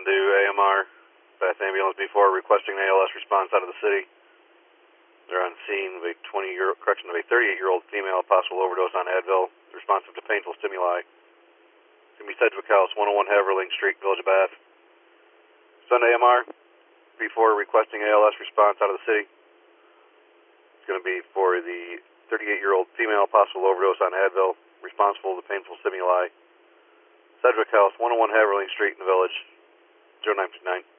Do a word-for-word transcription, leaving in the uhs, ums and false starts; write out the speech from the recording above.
to A M R, Fast Ambulance B four, requesting an A L S response out of the city. They're on scene of a twenty year, correction, of a thirty-eight year old female, possible overdose on Advil, responsive to painful stimuli. It's going to be Sedgwick House, one oh one Haverling Street, Village of Bath. Sunday A M R, B four requesting A L S response out of the city. It's going to be for the thirty-eight year old female, possible overdose on Advil, responsible to painful stimuli. Sedgwick House, one oh one Haverling Street in the village, zero nine two nine.